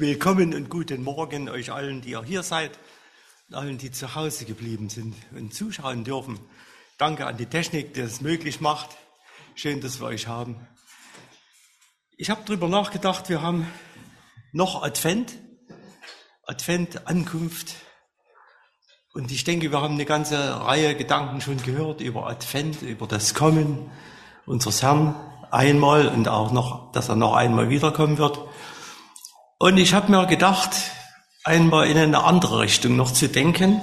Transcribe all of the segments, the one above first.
Willkommen und guten Morgen euch allen, die ihr hier seid, und allen, die zu Hause geblieben sind und zuschauen dürfen. Danke an die Technik, die es möglich macht. Schön, dass wir euch haben. Ich habe darüber nachgedacht, wir haben noch Advent, Ankunft. Und ich denke, wir haben eine ganze Reihe Gedanken schon gehört über Advent, über das Kommen unseres Herrn einmal und auch noch, dass er noch einmal wiederkommen wird. Und ich habe mir gedacht, einmal in eine andere Richtung noch zu denken.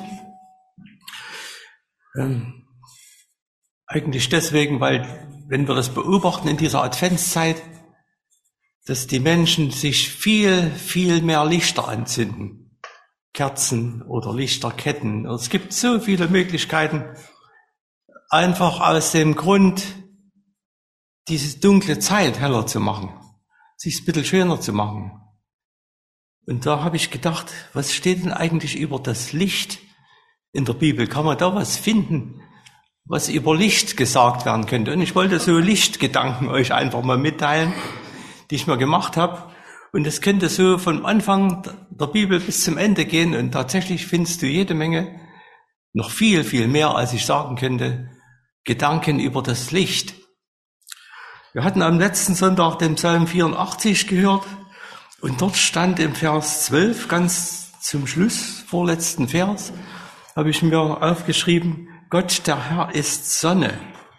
Eigentlich deswegen, weil, wenn wir das beobachten in dieser Adventszeit, dass die Menschen sich viel, viel mehr Lichter anzünden. Kerzen oder Lichterketten. Es gibt so viele Möglichkeiten, einfach aus dem Grund, diese dunkle Zeit heller zu machen, sich ein bisschen schöner zu machen. Und da habe ich gedacht, was steht denn eigentlich über das Licht in der Bibel? Kann man da was finden, was über Licht gesagt werden könnte? Und ich wollte so Lichtgedanken euch einfach mal mitteilen, die ich mir gemacht habe. Und es könnte so vom Anfang der Bibel bis zum Ende gehen. Und tatsächlich findest du jede Menge, noch viel, viel mehr, als ich sagen könnte, Gedanken über das Licht. Wir hatten am letzten Sonntag den Psalm 84 gehört. Und dort stand im Vers 12, ganz zum Schluss, vorletzten Vers, habe ich mir aufgeschrieben, Gott, der Herr ist Sonne.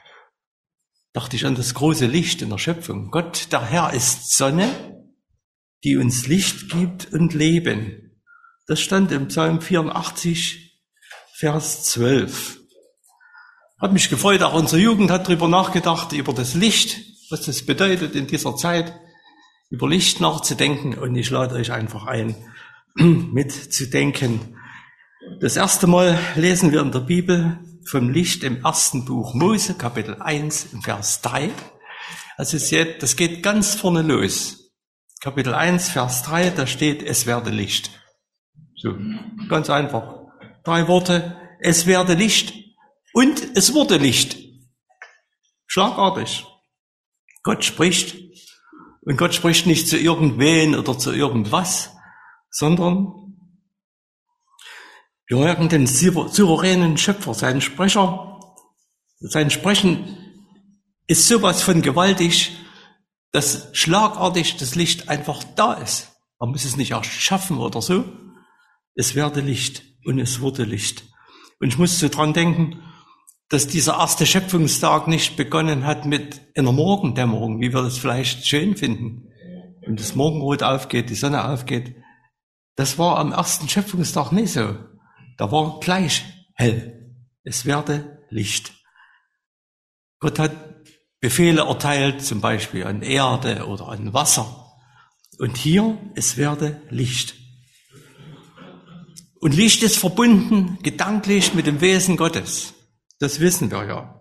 Dachte ich an das große Licht in der Schöpfung. Gott, der Herr ist Sonne, die uns Licht gibt und Leben. Das stand im Psalm 84, Vers 12. Hat mich gefreut, auch unsere Jugend hat darüber nachgedacht, über das Licht, was das bedeutet in dieser Zeit, über Licht nachzudenken, und ich lade euch einfach ein, mitzudenken. Das erste Mal lesen wir in der Bibel vom Licht im ersten Buch Mose, Kapitel 1, Vers 3. Also seht, das geht ganz vorne los. Kapitel 1, Vers 3, da steht, es werde Licht. So, ganz einfach. 3 Worte, es werde Licht und es wurde Licht. Schlagartig. Gott spricht. Und Gott spricht nicht zu irgendwen oder zu irgendwas, sondern wir merken den souveränen Schöpfer, seinen Sprecher. Sein Sprechen ist sowas von gewaltig, dass schlagartig das Licht einfach da ist. Man muss es nicht erst schaffen oder so. Es werde Licht und es wurde Licht. Und ich musste dran denken, dass dieser erste Schöpfungstag nicht begonnen hat mit einer Morgendämmerung, wie wir das vielleicht schön finden. Und das Morgenrot aufgeht, die Sonne aufgeht. Das war am ersten Schöpfungstag nicht so. Da war gleich hell. Es werde Licht. Gott hat Befehle erteilt, zum Beispiel an Erde oder an Wasser. Und hier, es werde Licht. Und Licht ist verbunden gedanklich mit dem Wesen Gottes. Das wissen wir ja.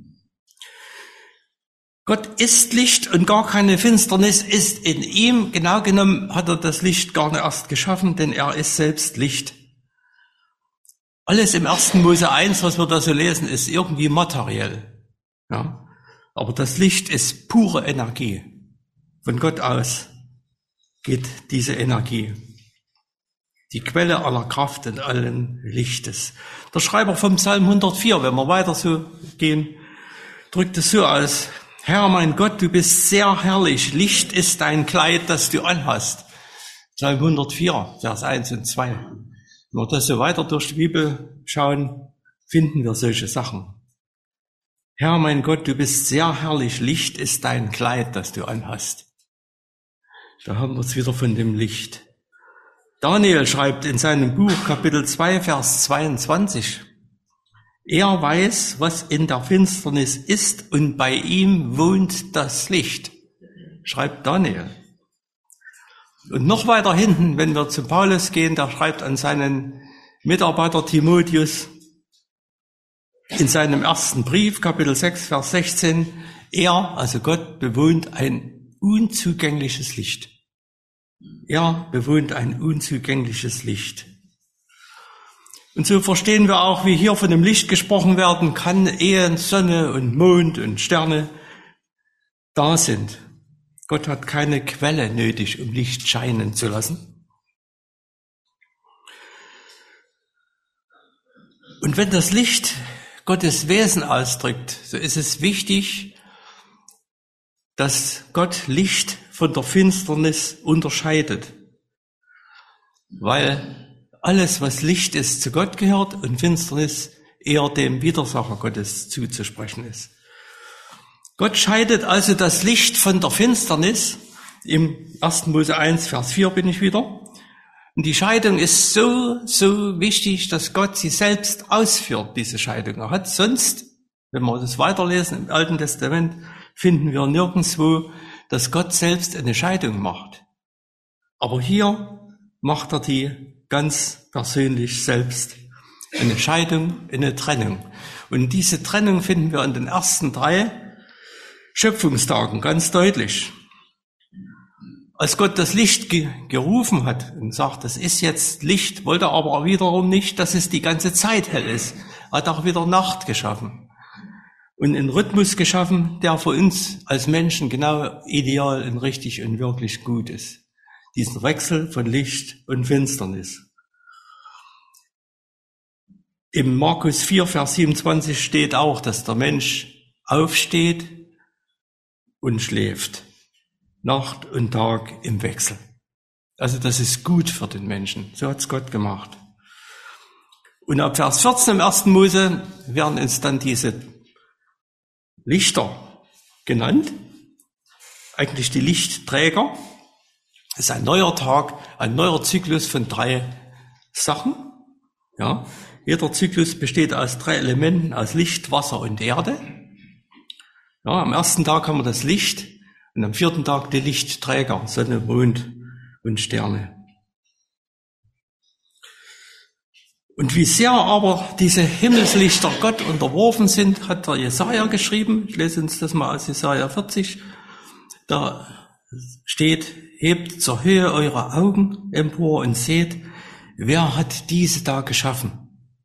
Gott ist Licht und gar keine Finsternis ist in ihm. Genau genommen hat er das Licht gar nicht erst geschaffen, denn er ist selbst Licht. Alles im 1. Mose 1, was wir da so lesen, ist irgendwie materiell. Ja? Aber das Licht ist pure Energie. Von Gott aus geht diese Energie. Die Quelle aller Kraft und allen Lichtes. Der Schreiber vom Psalm 104, wenn wir weiter so gehen, drückt es so aus. Herr, mein Gott, du bist sehr herrlich. Licht ist dein Kleid, das du anhast. Psalm 104, Vers 1 und 2. Wenn wir das so weiter durch die Bibel schauen, finden wir solche Sachen. Herr, mein Gott, du bist sehr herrlich. Licht ist dein Kleid, das du anhast. Da haben wir es wieder von dem Licht. Daniel schreibt in seinem Buch Kapitel 2, Vers 22, er weiß, was in der Finsternis ist und bei ihm wohnt das Licht, schreibt Daniel. Und noch weiter hinten, wenn wir zu Paulus gehen, der schreibt an seinen Mitarbeiter Timotheus in seinem ersten Brief, Kapitel 6, Vers 16, er, also Gott, bewohnt ein unzugängliches Licht. Er bewohnt ein unzugängliches Licht. Und so verstehen wir auch, wie hier von dem Licht gesprochen werden kann, ehe Sonne und Mond und Sterne da sind. Gott hat keine Quelle nötig, um Licht scheinen zu lassen. Und wenn das Licht Gottes Wesen ausdrückt, so ist es wichtig, dass Gott Licht von der Finsternis unterscheidet. Weil alles, was Licht ist, zu Gott gehört und Finsternis eher dem Widersacher Gottes zuzusprechen ist. Gott scheidet also das Licht von der Finsternis. Im 1. Mose 1, Vers 4 bin ich wieder. Und die Scheidung ist so wichtig, dass Gott sie selbst ausführt, diese Scheidung. Er hat sonst, wenn wir das weiterlesen im Alten Testament, finden wir nirgendwo, dass Gott selbst eine Scheidung macht. Aber hier macht er die ganz persönlich selbst. Eine Scheidung, eine Trennung. Und diese Trennung finden wir in den ersten 3 Schöpfungstagen ganz deutlich. Als Gott das Licht gerufen hat und sagt, das ist jetzt Licht, wollte er aber wiederum nicht, dass es die ganze Zeit hell ist. Er hat auch wieder Nacht geschaffen. Und einen Rhythmus geschaffen, der für uns als Menschen genau ideal und richtig und wirklich gut ist. Diesen Wechsel von Licht und Finsternis. Im Markus 4, Vers 27 steht auch, dass der Mensch aufsteht und schläft. Nacht und Tag im Wechsel. Also das ist gut für den Menschen. So hat's Gott gemacht. Und ab Vers 14 im 1. Mose werden uns dann diese Lichter genannt. Eigentlich die Lichtträger. Es ist ein neuer Tag, ein neuer Zyklus von 3 Sachen. Ja, jeder Zyklus besteht aus 3 Elementen, aus Licht, Wasser und Erde. Ja, am ersten Tag haben wir das Licht und am 4. Tag die Lichtträger, Sonne, Mond und Sterne. Und wie sehr aber diese Himmelslichter Gott unterworfen sind, hat der Jesaja geschrieben. Ich lese uns das mal aus Jesaja 40. Da steht, hebt zur Höhe eure Augen empor und seht, wer hat diese da geschaffen?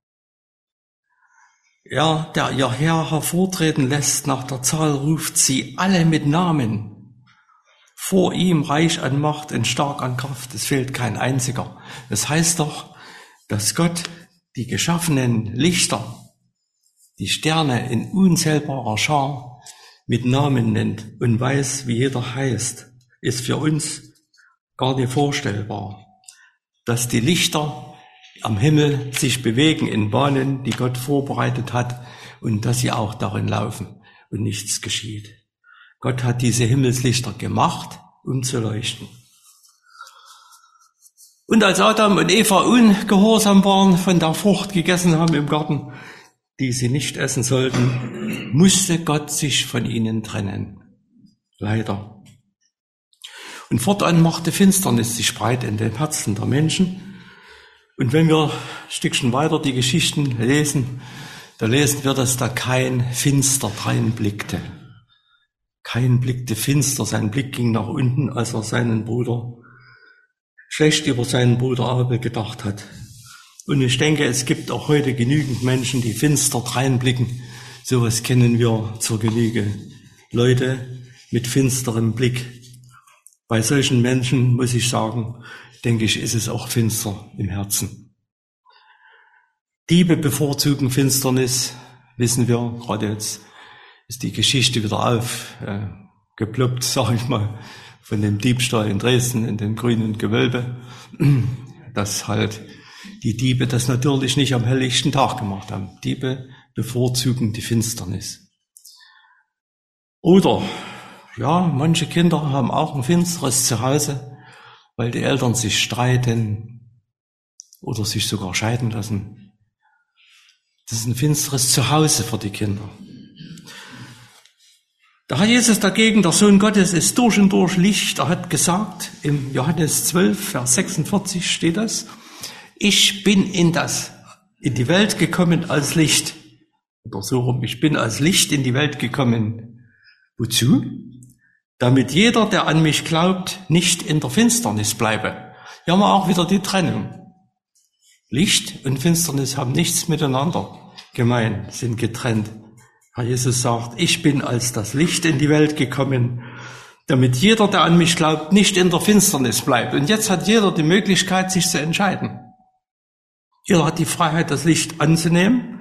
Er, der ihr Heer hervortreten lässt, nach der Zahl ruft sie alle mit Namen. Vor ihm reich an Macht und stark an Kraft, es fehlt kein einziger. Das heißt doch, dass Gott die geschaffenen Lichter, die Sterne in unzählbarer Schar mit Namen nennt und weiß, wie jeder heißt, ist für uns gar nicht vorstellbar. Dass die Lichter am Himmel sich bewegen in Bahnen, die Gott vorbereitet hat und dass sie auch darin laufen und nichts geschieht. Gott hat diese Himmelslichter gemacht, um zu leuchten. Und als Adam und Eva ungehorsam waren, von der Frucht gegessen haben im Garten, die sie nicht essen sollten, musste Gott sich von ihnen trennen. Leider. Und fortan machte Finsternis sich breit in den Herzen der Menschen. Und wenn wir ein Stückchen weiter die Geschichten lesen, da lesen wir, dass da Kain finster dreinblickte. Kain blickte finster, sein Blick ging nach unten, als er seinen Bruder schlecht über seinen Bruder Abel gedacht hat. Und ich denke, es gibt auch heute genügend Menschen, die finster dreinblicken. Sowas kennen wir zur Genüge. Leute mit finsterem Blick. Bei solchen Menschen, muss ich sagen, denke ich, ist es auch finster im Herzen. Diebe bevorzugen Finsternis, wissen wir. Gerade jetzt ist die Geschichte wieder aufgeploppt, sage ich mal, von dem Diebstahl in Dresden in dem grünen Gewölbe, dass halt die Diebe das natürlich nicht am helllichten Tag gemacht haben. Diebe bevorzugen die Finsternis. Oder, ja, manche Kinder haben auch ein finsteres Zuhause, weil die Eltern sich streiten oder sich sogar scheiden lassen. Das ist ein finsteres Zuhause für die Kinder. Da hat Jesus dagegen, der Sohn Gottes ist durch und durch Licht. Er hat gesagt, im Johannes 12, Vers 46 steht das, ich bin in die Welt gekommen als Licht. Oder so rum, ich bin als Licht in die Welt gekommen. Wozu? Damit jeder, der an mich glaubt, nicht in der Finsternis bleibe. Hier haben wir auch wieder die Trennung. Licht und Finsternis haben nichts miteinander gemein, sind getrennt. Herr Jesus sagt, ich bin als das Licht in die Welt gekommen, damit jeder, der an mich glaubt, nicht in der Finsternis bleibt. Und jetzt hat jeder die Möglichkeit, sich zu entscheiden. Jeder hat die Freiheit, das Licht anzunehmen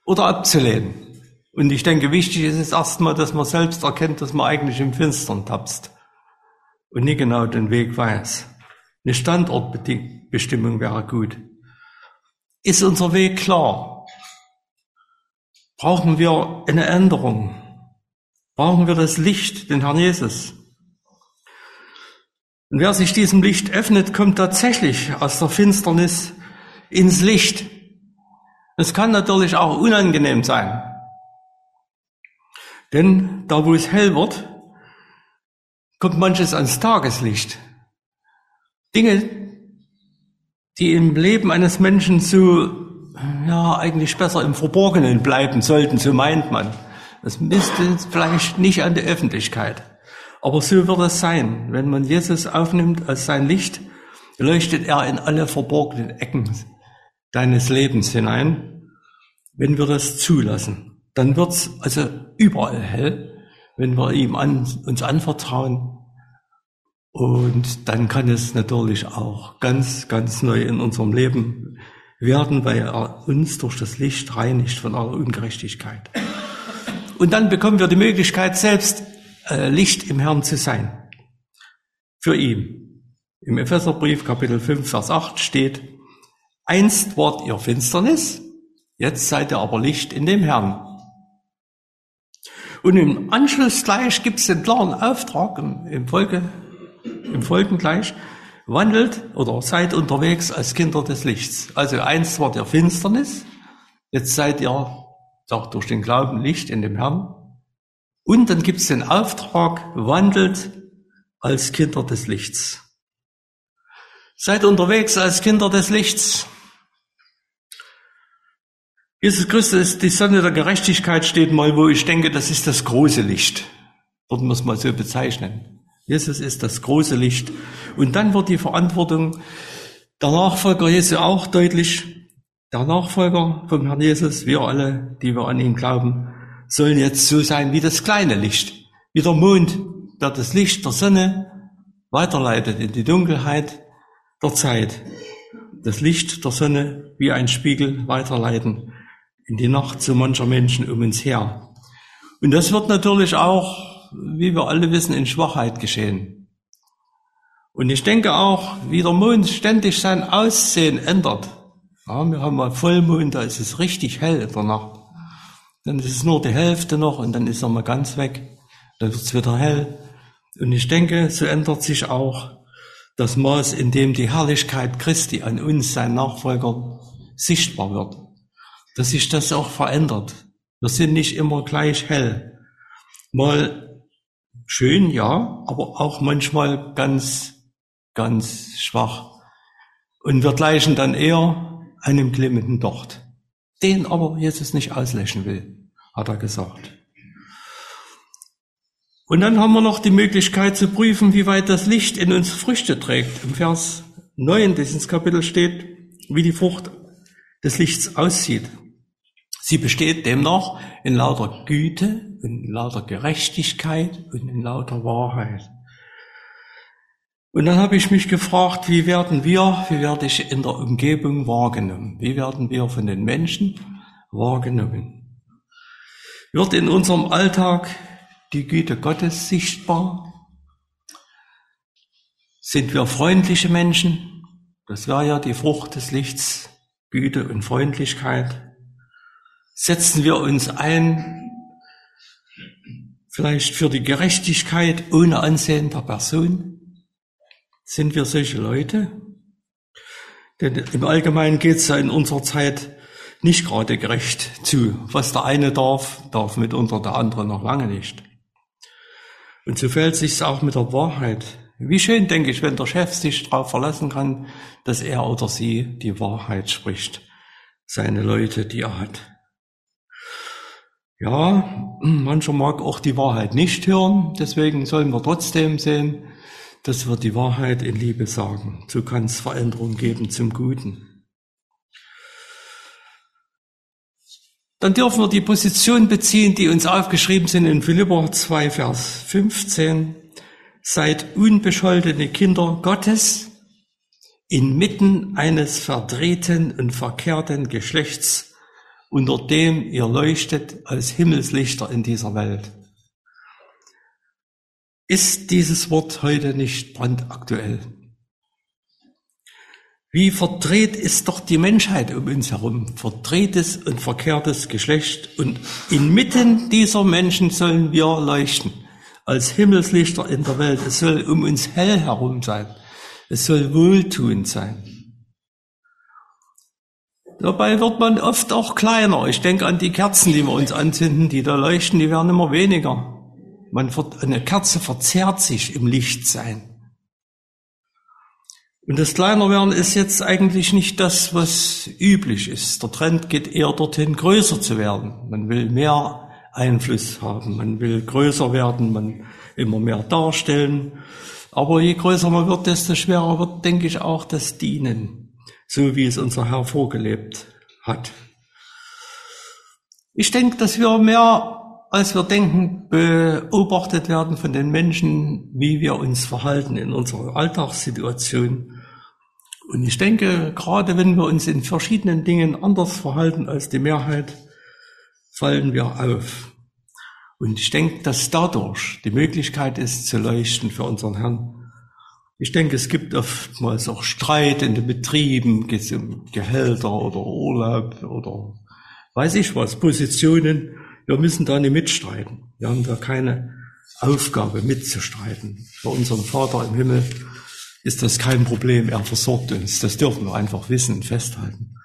oder abzulehnen. Und ich denke, wichtig ist es erstmal, dass man selbst erkennt, dass man eigentlich im Finstern tapst und nie genau den Weg weiß. Eine Standortbestimmung wäre gut. Ist unser Weg klar? Brauchen wir eine Änderung? Brauchen wir das Licht, den Herrn Jesus? Und wer sich diesem Licht öffnet, kommt tatsächlich aus der Finsternis ins Licht. Es kann natürlich auch unangenehm sein. Denn da, wo es hell wird, kommt manches ans Tageslicht. Dinge, die im Leben eines Menschen so, eigentlich besser im Verborgenen bleiben sollten, so meint man. Das müsste vielleicht nicht an die Öffentlichkeit. Aber so wird es sein. Wenn man Jesus aufnimmt als sein Licht, leuchtet er in alle verborgenen Ecken deines Lebens hinein. Wenn wir das zulassen, dann wird's also überall hell, wenn wir ihm uns anvertrauen. Und dann kann es natürlich auch ganz, ganz neu in unserem Leben werden, weil er uns durch das Licht reinigt von aller Ungerechtigkeit. Und dann bekommen wir die Möglichkeit, selbst Licht im Herrn zu sein. Für ihn. Im Epheserbrief, Kapitel 5, Vers 8 steht: Einst wart ihr Finsternis, jetzt seid ihr aber Licht in dem Herrn. Und im Anschluss gleich gibt es den klaren Auftrag, im Folgen gleich: Wandelt oder seid unterwegs als Kinder des Lichts. Also einst wart ihr Finsternis, jetzt seid ihr, sagt durch den Glauben, Licht in dem Herrn. Und dann gibt es den Auftrag: Wandelt als Kinder des Lichts. Seid unterwegs als Kinder des Lichts. Jesus Christus, die Sonne der Gerechtigkeit, steht mal, wo ich denke, das ist das große Licht. Würden wir es mal so bezeichnen. Jesus ist das große Licht. Und dann wird die Verantwortung der Nachfolger Jesu auch deutlich. Der Nachfolger vom Herrn Jesus, wir alle, die wir an ihn glauben, sollen jetzt so sein wie das kleine Licht, wie der Mond, der das Licht der Sonne weiterleitet in die Dunkelheit der Zeit. Das Licht der Sonne wie ein Spiegel weiterleiten in die Nacht so mancher Menschen um uns her. Und das wird natürlich auch, wie wir alle wissen, in Schwachheit geschehen. Und ich denke auch, wie der Mond ständig sein Aussehen ändert. Ja, wir haben mal Vollmond, da ist es richtig hell in der Nacht. Dann ist es nur die Hälfte noch und dann ist er mal ganz weg. Dann wird es wieder hell. Und ich denke, so ändert sich auch das Maß, in dem die Herrlichkeit Christi an uns, seinen Nachfolgern, sichtbar wird. Dass sich das auch verändert. Wir sind nicht immer gleich hell. Mal schön, ja, aber auch manchmal ganz, ganz schwach. Und wir gleichen dann eher einem glimmenden Docht, den aber Jesus nicht auslöschen will, hat er gesagt. Und dann haben wir noch die Möglichkeit zu prüfen, wie weit das Licht in uns Früchte trägt. Im Vers 9 dieses Kapitels steht, wie die Frucht des Lichts aussieht. Sie besteht demnach in lauter Güte, in lauter Gerechtigkeit und in lauter Wahrheit. Und dann habe ich mich gefragt, wie werde ich in der Umgebung wahrgenommen? Wie werden wir von den Menschen wahrgenommen? Wird in unserem Alltag die Güte Gottes sichtbar? Sind wir freundliche Menschen? Das wäre ja die Frucht des Lichts, Güte und Freundlichkeit. Setzen wir uns ein, vielleicht für die Gerechtigkeit ohne Ansehen der Person? Sind wir solche Leute? Denn im Allgemeinen geht es ja in unserer Zeit nicht gerade gerecht zu. Was der eine darf mitunter der andere noch lange nicht. Und so verhält sich's auch mit der Wahrheit. Wie schön, denke ich, wenn der Chef sich darauf verlassen kann, dass er oder sie die Wahrheit spricht. Seine Leute, die er hat. Ja, mancher mag auch die Wahrheit nicht hören, deswegen sollen wir trotzdem sehen, dass wir die Wahrheit in Liebe sagen. So kann es Veränderung geben zum Guten. Dann dürfen wir die Position beziehen, die uns aufgeschrieben sind in Philipper 2, Vers 15. Seid unbescholtene Kinder Gottes inmitten eines verdrehten und verkehrten Geschlechts unter dem ihr leuchtet als Himmelslichter in dieser Welt. Ist dieses Wort heute nicht brandaktuell? Wie verdreht ist doch die Menschheit um uns herum, verdrehtes und verkehrtes Geschlecht, und inmitten dieser Menschen sollen wir leuchten, als Himmelslichter in der Welt. Es soll um uns hell herum sein, es soll wohltuend sein. Dabei wird man oft auch kleiner. Ich denke an die Kerzen, die wir uns anzünden, die da leuchten, die werden immer weniger. Eine Kerze verzehrt sich im Lichtsein. Und das Kleinerwerden ist jetzt eigentlich nicht das, was üblich ist. Der Trend geht eher dorthin, größer zu werden. Man will mehr Einfluss haben, man will größer werden, man immer mehr darstellen. Aber je größer man wird, desto schwerer wird, denke ich, auch das Dienen, so wie es unser Herr vorgelebt hat. Ich denke, dass wir mehr, als wir denken, beobachtet werden von den Menschen, wie wir uns verhalten in unserer Alltagssituation. Und ich denke, gerade wenn wir uns in verschiedenen Dingen anders verhalten als die Mehrheit, fallen wir auf. Und ich denke, dass dadurch die Möglichkeit ist, zu leuchten für unseren Herrn. Ich denke, es gibt oftmals auch Streit in den Betrieben, geht es um Gehälter oder Urlaub oder weiß ich was, Positionen. Wir müssen da nicht mitstreiten. Wir haben da keine Aufgabe mitzustreiten. Für unseren Vater im Himmel ist das kein Problem, er versorgt uns. Das dürfen wir einfach wissen und festhalten.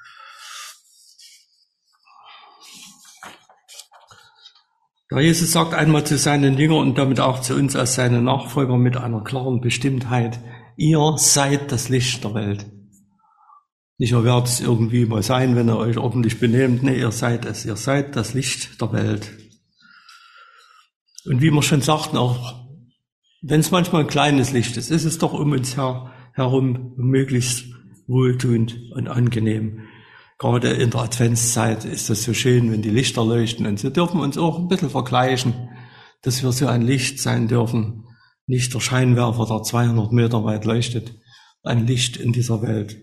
Da Jesus sagt einmal zu seinen Jüngern und damit auch zu uns als seine Nachfolger mit einer klaren Bestimmtheit: Ihr seid das Licht der Welt. Nicht, ihr werdet es irgendwie mal sein, wenn ihr euch ordentlich benehmt. Nee, ihr seid es. Ihr seid das Licht der Welt. Und wie wir schon sagten, auch wenn es manchmal ein kleines Licht ist, ist es doch um uns herum möglichst wohltuend und angenehm. Gerade in der Adventszeit ist es so schön, wenn die Lichter leuchten. Und so dürfen wir uns auch ein bisschen vergleichen, dass wir so ein Licht sein dürfen. Nicht der Scheinwerfer, der 200 Meter weit leuchtet. Ein Licht in dieser Welt.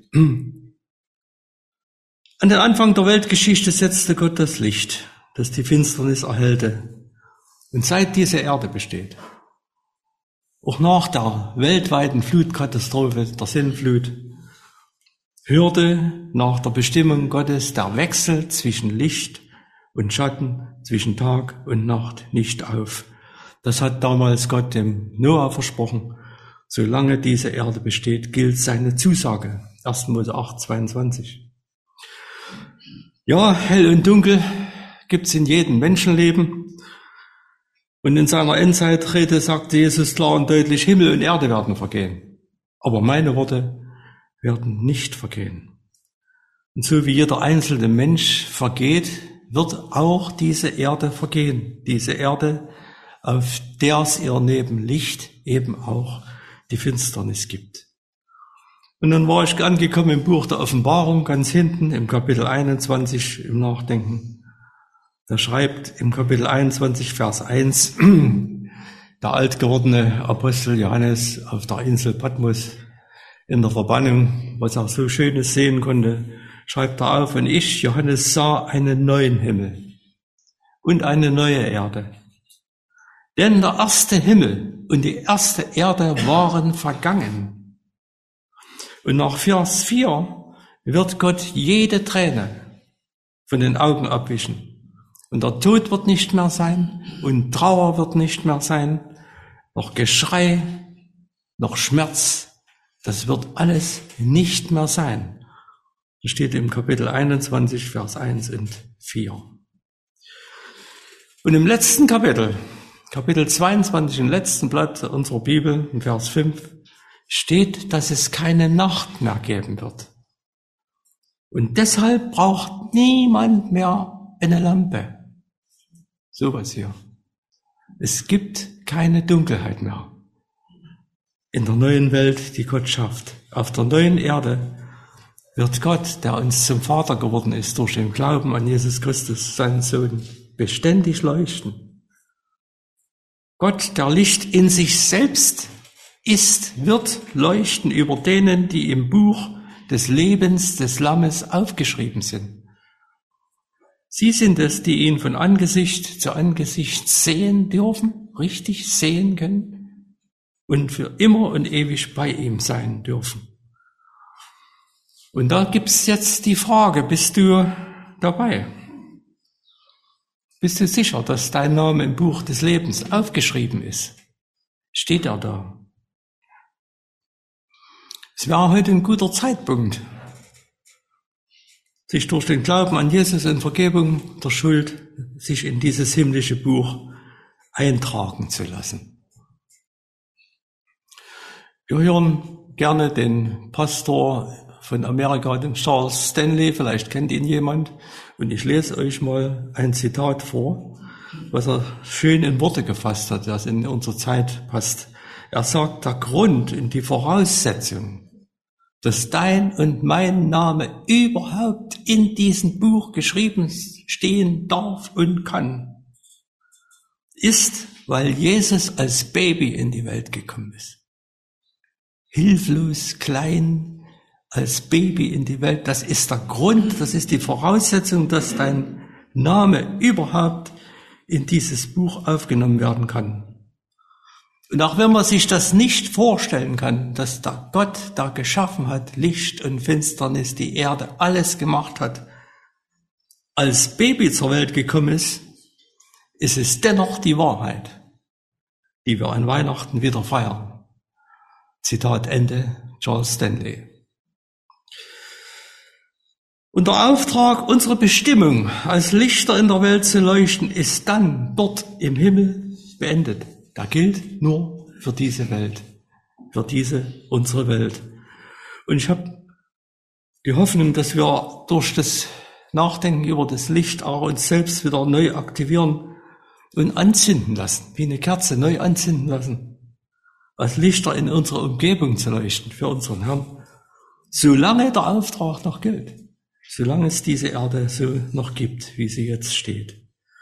An den Anfang der Weltgeschichte setzte Gott das Licht, das die Finsternis erhellte. Und seit diese Erde besteht, auch nach der weltweiten Flutkatastrophe, der Sintflut, hörte nach der Bestimmung Gottes der Wechsel zwischen Licht und Schatten, zwischen Tag und Nacht nicht auf. Das hat damals Gott dem Noah versprochen. Solange diese Erde besteht, gilt seine Zusage. 1. Mose 8, 22. Ja, hell und dunkel gibt's in jedem Menschenleben. Und in seiner Endzeitrede sagte Jesus klar und deutlich, Himmel und Erde werden vergehen. Aber meine Worte werden nicht vergehen. Und so wie jeder einzelne Mensch vergeht, wird auch diese Erde vergehen. Diese Erde, auf der es ihr neben Licht eben auch die Finsternis gibt. Und dann war ich angekommen im Buch der Offenbarung, ganz hinten im Kapitel 21 im Nachdenken. Da schreibt im Kapitel 21, Vers 1, der alt gewordene Apostel Johannes auf der Insel Patmos in der Verbannung, was er so Schönes sehen konnte, schreibt er auf: Und ich, Johannes, sah einen neuen Himmel und eine neue Erde. Denn der erste Himmel und die erste Erde waren vergangen. Und nach Vers 4 wird Gott jede Träne von den Augen abwischen. Und der Tod wird nicht mehr sein und Trauer wird nicht mehr sein, noch Geschrei, noch Schmerz, das wird alles nicht mehr sein. Das steht im Kapitel 21, Vers 1 und 4. Und im letzten Kapitel, Kapitel 22, im letzten Blatt unserer Bibel, im Vers 5, steht, dass es keine Nacht mehr geben wird. Und deshalb braucht niemand mehr eine Lampe. Sowas hier. Es gibt keine Dunkelheit mehr. In der neuen Welt, die Gott schafft. Auf der neuen Erde wird Gott, der uns zum Vater geworden ist, durch den Glauben an Jesus Christus, seinen Sohn, beständig leuchten. Gott, der Licht in sich selbst ist, wird leuchten über denen, die im Buch des Lebens des Lammes aufgeschrieben sind. Sie sind es, die ihn von Angesicht zu Angesicht sehen dürfen, richtig sehen können und für immer und ewig bei ihm sein dürfen. Und da gibt's jetzt die Frage, bist du dabei? Bist du sicher, dass dein Name im Buch des Lebens aufgeschrieben ist? Steht er da? Es wäre heute ein guter Zeitpunkt, sich durch den Glauben an Jesus und Vergebung der Schuld sich in dieses himmlische Buch eintragen zu lassen. Wir hören gerne den Pastor von Amerika, den Charles Stanley, vielleicht kennt ihn jemand, und ich lese euch mal ein Zitat vor, was er schön in Worte gefasst hat, das in unsere Zeit passt. Er sagt, der Grund und die Voraussetzung, dass dein und mein Name überhaupt in diesem Buch geschrieben stehen darf und kann, ist, weil Jesus als Baby in die Welt gekommen ist. Hilflos, klein, als Baby in die Welt. Das ist der Grund, das ist die Voraussetzung, dass dein Name überhaupt in dieses Buch aufgenommen werden kann. Und auch wenn man sich das nicht vorstellen kann, dass der Gott da geschaffen hat, Licht und Finsternis, die Erde, alles gemacht hat, als Baby zur Welt gekommen ist, ist es dennoch die Wahrheit, die wir an Weihnachten wieder feiern. Zitat Ende, Charles Stanley. Und der Auftrag, unsere Bestimmung als Lichter in der Welt zu leuchten, ist dann dort im Himmel beendet. Der gilt nur für diese Welt, für diese, unsere Welt. Und ich habe die Hoffnung, dass wir durch das Nachdenken über das Licht auch uns selbst wieder neu aktivieren und anzünden lassen, wie eine Kerze neu anzünden lassen, als Lichter in unserer Umgebung zu leuchten für unseren Herrn, solange der Auftrag noch gilt, solange es diese Erde so noch gibt, wie sie jetzt steht.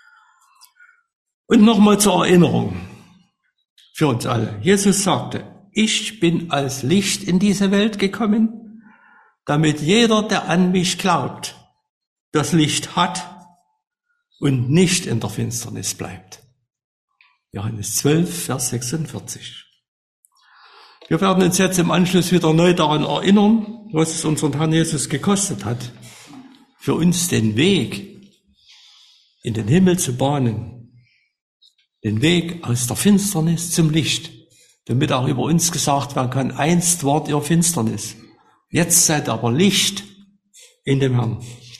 Und nochmal zur Erinnerung für uns alle. Jesus sagte, ich bin als Licht in diese Welt gekommen, damit jeder, der an mich glaubt, das Licht hat und nicht in der Finsternis bleibt. Johannes 12, Vers 46. Wir werden uns jetzt im Anschluss wieder neu daran erinnern, was es unseren Herrn Jesus gekostet hat, für uns den Weg in den Himmel zu bahnen, den Weg aus der Finsternis zum Licht, damit auch über uns gesagt werden kann, einst wart ihr Finsternis, jetzt seid aber Licht in dem Herrn.